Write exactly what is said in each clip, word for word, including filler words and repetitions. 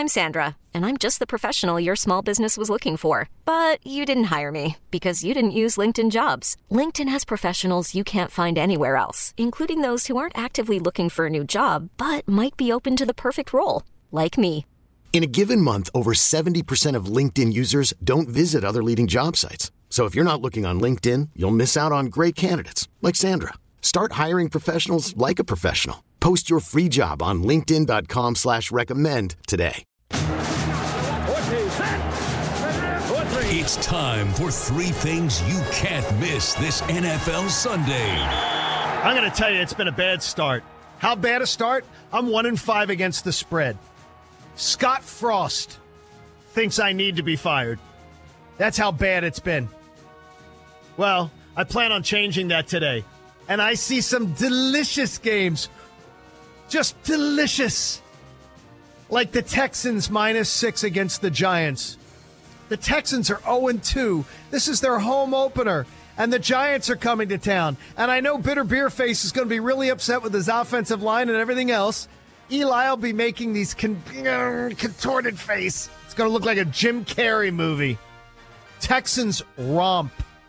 I'm Sandra, and I'm just the professional your small business was looking for. But you didn't hire me because you didn't use LinkedIn Jobs. LinkedIn has professionals you can't find anywhere else, including those who aren't actively looking for a new job, but might be open to the perfect role, like me. In a given month, over seventy percent of LinkedIn users don't visit other leading job sites. So if you're not looking on LinkedIn, you'll miss out on great candidates like Sandra. Start hiring professionals like a professional. Post your free job on linkedin dot com slash recommend today. It's time for three things you can't miss this N F L Sunday. I'm going to tell you, it's been a bad start. How bad a start? I'm one and five against the spread. Scott Frost thinks I need to be fired. That's how bad it's been. Well, I plan on changing that today. And I see some delicious games. Just delicious. Like the Texans minus six against the Giants. The Texans are oh and two. This is their home opener. And the Giants are coming to town. And I know Bitter Beerface is going to be really upset with his offensive line and everything else. Eli will be making these con- contorted face. It's going to look like a Jim Carrey movie. Texans romp.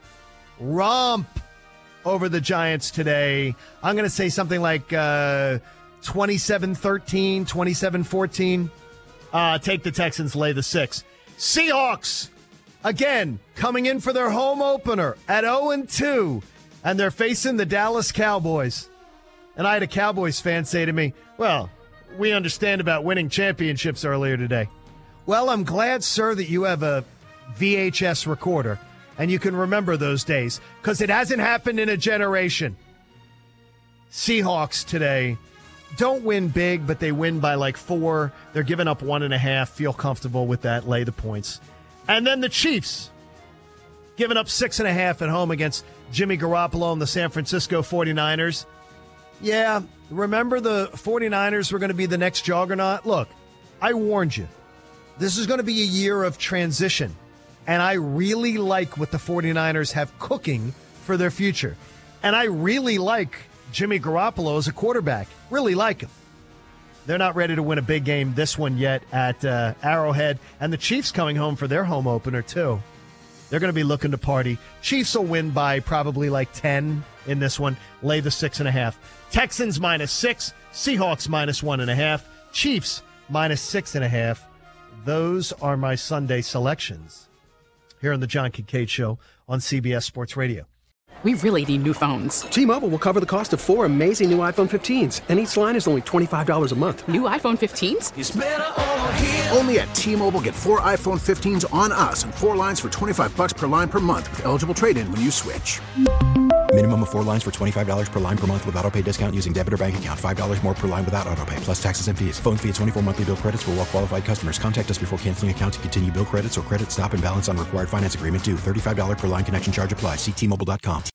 Romp over the Giants today. I'm going to say something like uh, twenty-seven thirteen, twenty-seven fourteen. Uh, take the Texans, lay the six. Seahawks, again, coming in for their home opener at oh and two, and they're facing the Dallas Cowboys. And I had a Cowboys fan say to me, well, we understand about winning championships earlier today. Well, I'm glad, sir, that you have a V H S recorder and you can remember those days, because it hasn't happened in a generation. Seahawks today don't win big, but they win by like four. They're giving up one and a half. Feel comfortable with that. Lay the points. And then the Chiefs giving up six and a half at home against Jimmy Garoppolo and the San Francisco forty-niners. Yeah, remember the forty-niners were going to be the next juggernaut? Look, I warned you. This is going to be a year of transition. And I really like what the forty-niners have cooking for their future. And I really like Jimmy Garoppolo as a quarterback. Really like him. They're not ready to win a big game this one yet at uh, Arrowhead. And the Chiefs coming home for their home opener, too. They're going to be looking to party. Chiefs will win by probably like ten in this one. Lay the six and a half. Texans minus six. Seahawks minus one and a half. Chiefs minus six and a half. Those are my Sunday selections here on the John Kincaid Show on C B S Sports Radio. We really need new phones. T-Mobile will cover the cost of four amazing new iPhone fifteens, and each line is only twenty-five dollars a month. New iPhone fifteens? It's better over here. Only at T-Mobile, get four iPhone fifteens on us and four lines for twenty-five bucks per line per month with eligible trade-in when you switch. Minimum of four lines for twenty-five dollars per line per month with autopay discount using debit or bank account. five dollars more per line without autopay, plus taxes and fees. Phone fee at twenty-four monthly bill credits for well-qualified customers. Contact us before canceling account to continue bill credits or credit stop and balance on required finance agreement due. thirty-five dollars per line connection charge applies. See T Mobile dot com.